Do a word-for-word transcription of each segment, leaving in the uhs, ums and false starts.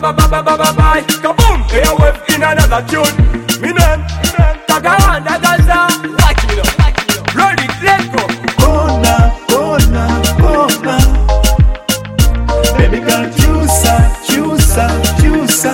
ba ba ba ba ba ba. Kaboom! Hey, I wave in another tune. Me name, Tagawanda Gaza. Watch me now, watch me now. Roll it, let's go. Kona, kona, kona. Baby girl, chusa, chusa, chusa.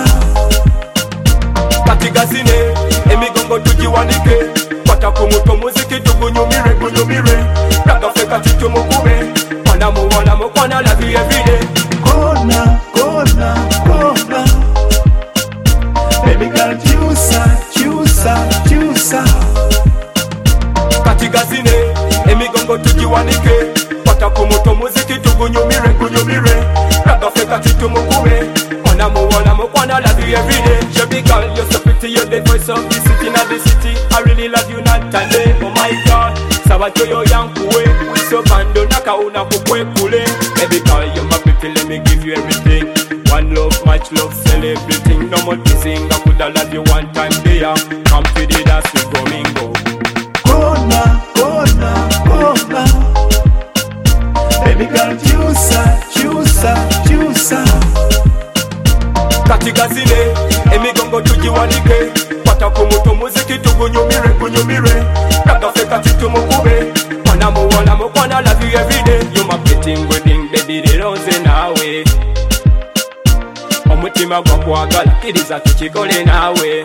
Katika zine, emigongo tujiwanike. Pata kumuto muziki tukunyumire, kunyumire. Raga feka titu mukube. Wana mu wana mu kwana la vie everyday. Kona, kona, kona. Baby girl, chusa, chusa, chusa. Katika zine, emigongo tujiwanike. Pata kumuto muziki tukunyumire, kunyumire. Raga feka titu mukube. Wana mu wana mu kwana la vie everyday. Baby girl, you're so pretty, you're the voice of the city, not the city. I really love you night and day, oh my God. Sabato yo yankuwe, we so bando naka una kukwe kule. Baby girl, you're my pretty, let me give you everything. One love, much love, celebrating. No more teasing, I coulda love you one time there. Come to the dance, we go mingo. Kona, kona, kona. Baby girl, chusa, chusa, chusa. Katika zile, emigongo tujiwanike. Pata kumuto muziki tukunyumire, kunyumire. Raga feka titu mukube. Wana mu wana mu kwana love you everyday. You my pretty wedding baby lironze nawe. Omutima gwa kwagala kiriza tukikole nawe.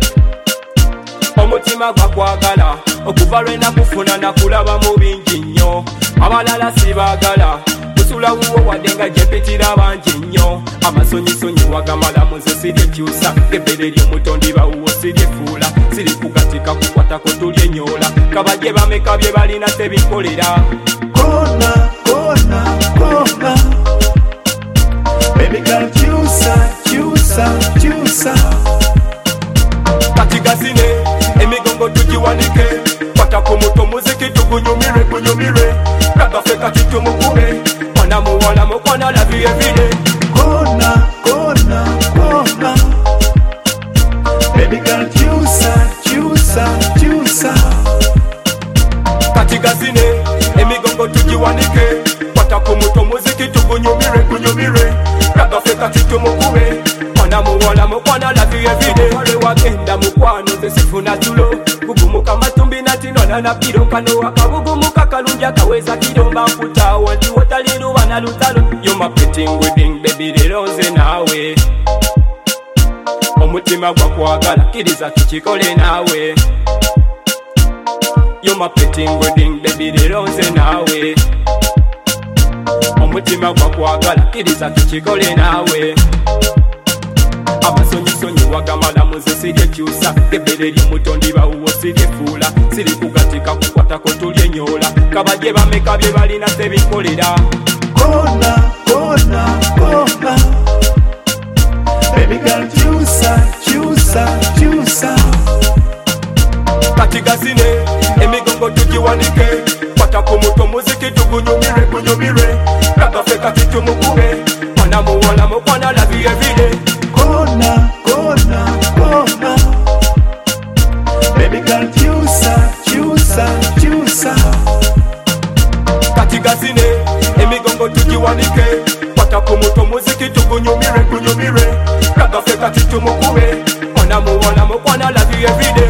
Omutima gwa kwagala okuva lwe nakufuna nakulaba mu bingi nnyo. Abalala sibagala kusula wuwo wadde nga gyempitira bangi nnyo. Amasonyisonyi wagamala muzo siryekyusa. Ebbere ly'omutondi bawuwo siryefuula. Sirikugatika kukwatako tulyenyola. Kabadye bameka bye balina tebikolera. Kona, kona, kona. Baby girl, chusa, chusa, chusa. Katika zine, emigongo tujiwanike. Pata kumuto muziki tukunyumire, kunyumire. Raga feka titu mukube. Wana mu wana mu kwana love you everyday. Kona, kona, kona. Baby girl, chusa, chusa, chusa. Katika zine, emigongo tujiwanike. Pata kumuto muziki tukunyumire, kunyumire. Raga feka titu mukube. Wana mu wana mu kwana love you everyday. Wale wagenda mukwano ze sifuna tulo. Gugumuka matumbi natinona na piro kano wakabugumuka kalunja kaweza kidomba mputa. Wanti wataliru wana lutalo. You my pretty wedding baby lironze nawe. Omutima gwa kwagala kiriza tukikole nawe. You my pretty wedding baby lironze nawe. Omutima gwa kwagala kiriza tukikole nawe. Amasonyisonyi wagamala muzo siryekyusa. Ebbere ly'omutondi bawuwo siryefuula. Sirikugatika kukwatako tulyenyola. Kabadye bameka bye balina tebikolera. Kona, kona, kona. Baby girl, chusa, chusa, chusa. Katika zine, emigongo tujiwanike. Pata kumuto muziki tukunyumire, kunyumire. Raga feka titu mukube. Wana mu wana mu kwana love you everyday. Kona, kona, kona. Baby girl, chusa, chusa, chusa. Katika zine, emigongo tujiwanike. Pata kumuto muziki tukunyumire, kunyumire. Raga feka titu mukube. Wana mu wana mu kwana love you everyday.